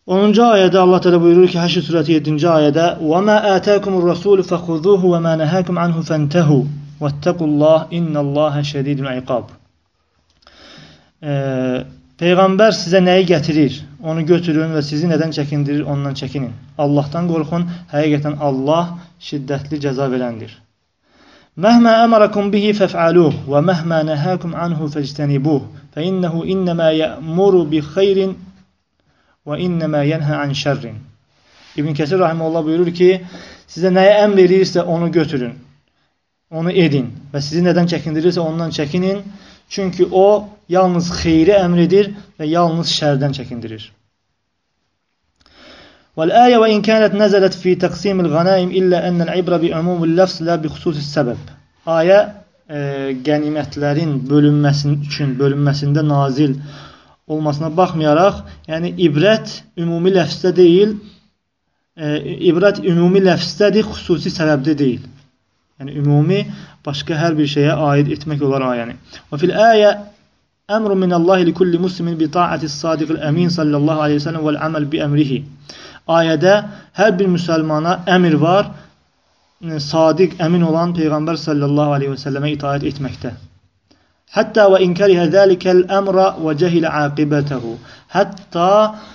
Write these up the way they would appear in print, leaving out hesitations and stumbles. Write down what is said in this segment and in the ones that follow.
10-cu ayədə Allah təala buyurur ki, Həşr surəsi 7-ci ayədə: "Və mə ətəkumur rasul fəxuzuhu və mə nəhəkum anhu fəntehu vettəqullah innallaha şədidul iqab." Peyğəmbər sizə nəyi gətirir, onu götürün və sizi nədən çəkindirir, ondan çəkinin. Allahdan qorxun, həqiqətən Allah şiddətli cəza verəndir. Məhmə əmarakum bihi fəf'aluh və məhmə nəhəkum anhu fəctənibuh fə innəhu innəmə yə'muru bi xeyrin və innəmə yənhə an şərrin. İbn Kəsir rahimehullah buyurur ki, sizə nəyə əmr edirsə onu götürün, onu edin və sizi nədən çəkindirirsə ondan çəkinin. Çünki o yalnız xeyri əmr edir və yalnız şərdən çəkindirir. Vəl-əyə və in kənət nəzələt fi təqsimil ғanaim illə ennəl ibrə bi umumil ləfs lə bi xüsusis səbəb. Ayə qənimətlərin bölünməsində nazil olmasına baxmayaraq, yəni ibrət ümumi ləfsdə deyil, ibrət ümumi ləfsdədir, xüsusi səbəbdə deyil. Yəni ümumi başqa hər bir şeyə aid etmək olar ayəni. Və fil ayə əmru minallahi li kulli muslimin bi ta'atis sadiqil əmin sallallahu aleyhi ve sellem vəl əməl bi əmrihi. Ayədə hər bir müsəlmana əmr var, sadiq, əmin olan Peyğəmbər sallallahu aleyhi ve sellemə itaat etməkdə. Hətta və inkərihə zəlikəl əmra və cəhilə aqibətəhu. Hətta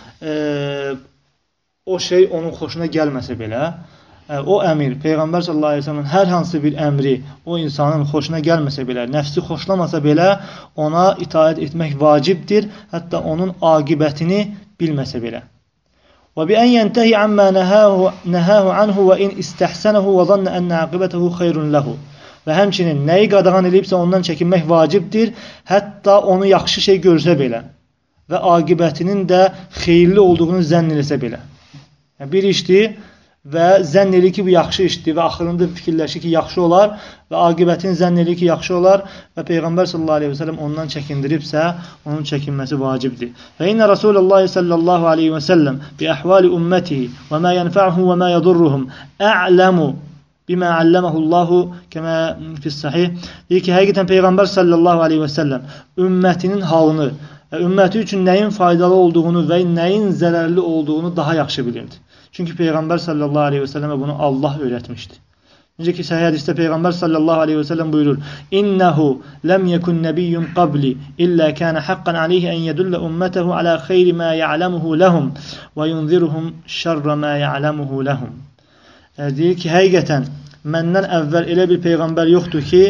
o şey onun xoşuna gəlməsə belə, o əmir, Peyğəmbər sallallahu aleyhi ve sellem'in hər hansı bir əmri o insanın xoşuna gəlməsə belə, nəfsi xoşlamasa belə ona itaat etmək vacibdir, hətta onun aqibətini bilməsə belə. Və bi ən yəntəhi əmmə nəhəhu anhu və in istəhsənəhu və zannə ənə aqibətəhu xeyrun ləhu. Və həmçinin nəyi qadağan edibsə ondan çəkinmək vacibdir, hətta onu yaxşı şey görsə belə və aqibətinin də xeyirli olduğunu zənn eləsə belə. Yəni, bir işdir və zənn edir ki, bu yaxşı işdir və axırında fikirləşir ki, yaxşı olar və aqibətini zənn edir ki, yaxşı olar və Peyğəmbər sallallahu aleyhi ve sellem ondan çəkindiribsə, onun çəkinməsi vacibdir. Və inə Rasulullah sallallahu aleyhi ve sellem bi əhvali ümmətihi və mə yənfə'uhum və mə yadurruhum ə'ləmu bimə əlləməhullahu kəmə fissahih. Deyir ki, həqiqətən Peyğəmbər sallallahu aleyhi ve sellem ümmətinin halını və ümməti üçün nəyin faydalı olduğunu və nəyin zərərli olduğunu daha yaxşı bilirdi. Çünki Peyğəmbər sallallahu aleyhi ve sellemə bunu Allah öyrətmişdi. Necə ki, səhih hədisdə Peyğəmbər sallallahu aleyhi ve sellem buyurur: İnnehu ləm yekun nəbiyyun qabli illə kənə haqqan aleyhi ən yədullə ümmətəhu alə xeyri mə ya'ləmuhu ləhum və yunziruhum şərrə mə ya'ləmuhu ləhum. Deyir ki, həqiqətən məndən əvvəl elə bir Peyğəmbər yoxdur ki,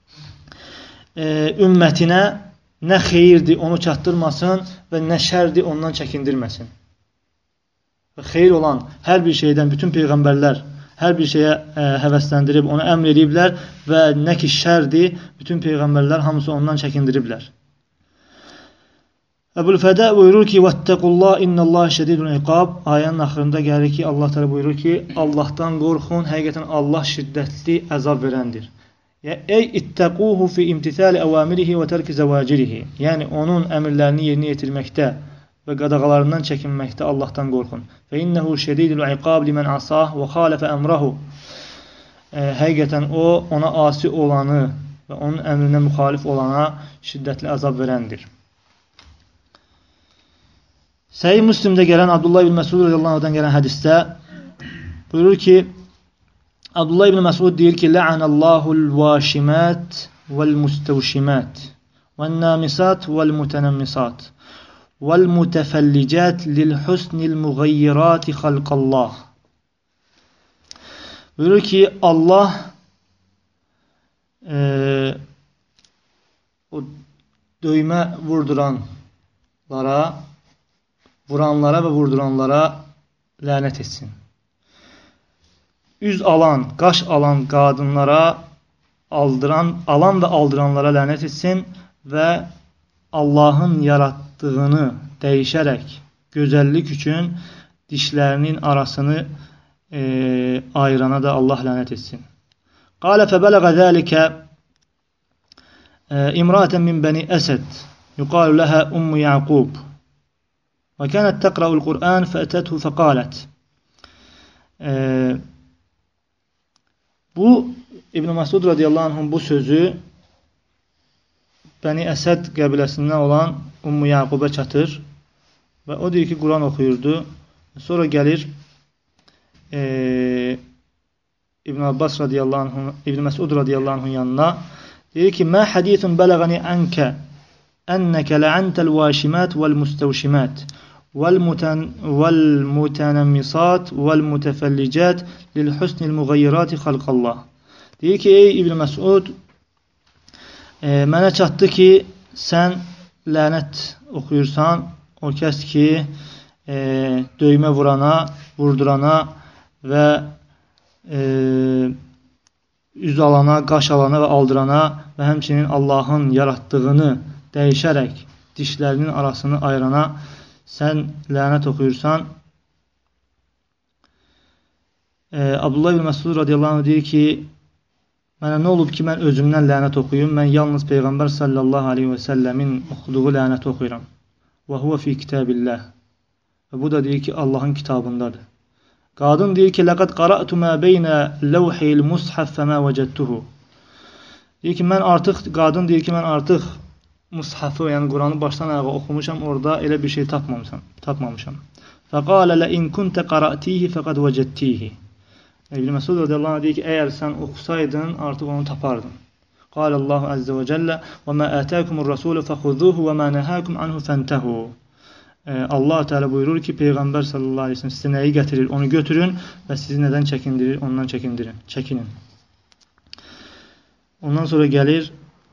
ümmətinə nə xeyirdir onu çatdırmasın və nə şərdir ondan çəkindirməsin. Və xeyir olan hər bir şeydən bütün Peyğəmbərlər hər bir şeyə həvəsləndirib, onu əmr ediblər və nə ki şərdir, bütün Peyğəmbərlər hamısı ondan çəkindiriblər. Əbul-Fədə buyurur ki, وَاتَّقُوا إِنَّ اللّٰهَ شَدِيدُ الْعِقَابِ. Ayənin axırında gəlir ki, Allah təala buyurur ki, Allahdan qorxun, həqiqətən Allah şiddətli əzab verəndir. Ey ittəquhu fi imtithali əvamirihi və tərki zəvacirihi. Yəni, onun əmrlərini yerinə yetirməkdə və qadağalarından çəkinməkdə Allahdan qorxun. Və innəhu şədidul iqab limən asah və xalifə əmrahu. Həqiqətən o, ona asi olanı və onun əmrinə müxalif olana şiddətli əzab verəndir. Səhih Müslimdə gələn Abdullah ibn Məsud radiyallahu anhudan gələn hədisdə buyurur ki, Abdullah ibn Məsud deyir ki, Lə'anəllahul vəşimət vəl-müstəvşimət vəl-namisat vəl-mütənəmmisat vəl-mütəfəllicət lil-husnil müğayyirati xalqallah. Buyurur ki, Allah o döymə vuranlara və vurduranlara lənət etsin. Üz alan, qaş alan qadınlara, alan və aldıranlara lənət etsin və Allahın yaratdığını dəyişərək gözəllik üçün dişlərinin arasını ayırana da Allah lənət etsin. Qalə fəbələğə zəlikə imra'atan min bəni Əsəd yuqalu ləhə Ummu Yaqub və kənət təqra'ul Qur'an fəətəthu fəqalət. Bu, İbn Məsud radiyallahu anhın bu sözü Bəni Əsəd qəbiləsindən olan Ummu Yaquba çatır və o deyir ki, Quran oxuyurdu Sonra gəlir İbn Abbas radiyallahu anh, İbn Məsud radiyallahu anh'ın yanına. Deyir ki, "Mə hadisun bəlağani ənkə ennəkə lə'antəl vəşimat vəl-müstəvşimat vəl-mütənəmmisat vəl-mütəfəllicat lil-husnil müğayyirati xalqallah." Deyir ki, ey İbn Məsud, mənə çatdı ki, sən lənət oxuyursan, o kəs ki, döymə vurana, vurdurana və üz alana, qaş alana və aldırana və həmçinin Allahın yaratdığını dəyişərək dişlərinin arasını ayırana sən lənət oxuyursan. Abdullah ibn Məsud radiyallahu anh deyir ki, mənə nə olub ki, mən özümdən lənət oxuyum? Mən yalnız Peyğəmbər sallallahu aleyhi və səlləmin oxuduğu lənəti oxuyuram. Və huvə fi kitabillah. Və bu da deyir ki, Allahın kitabındadır. Qadın deyir ki, "Laqad qara'tu ma bayna lawhil mushaf fama wajadtuhu." Deyir ki, qadın deyir ki, mən artıq mushafı, yəni Quranı başdan ayağa oxumuşam, orada elə bir şey tapmamışam. Faqala la in kunta qara'tihi faqad wajadtihi. İbn Məsud radiyallahu anh deyir ki, əgər sən oxusaydın, artıq onu tapardın. Qala Allahu azza və cəllə və mə ətəkumur rasulü fəxuzuhu və mə nəhəkum anhu fəntehu. Allah Teala buyurur ki, Peyğəmbər sallallahu aleyhi ve sellem sizə nəyi gətirir, onu götürün və sizi nədən çəkindirir, ondan çəkinin. Ondan sonra gəlir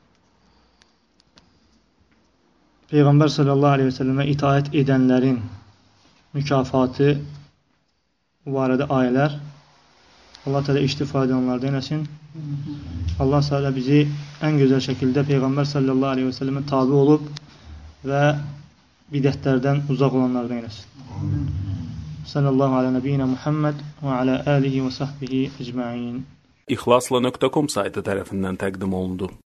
Peyğəmbər sallallahu aleyhi ve sellemə itaət edənlərin mükafatı barədə ayələr. Allah Teala iştifa edenlərdən eləsin. Allah Teala bizi ən gözəl şəkildə Peyğəmbər sallallahu aleyhi ve sellemə tabi olub və bidətlərdən uzaq olanlardan eləsin. Sallallahu ala nebiyyina Muhammed və ala alihi və sahbihi ecma'in. İxlasla.com saytı tərəfindən təqdim olundu.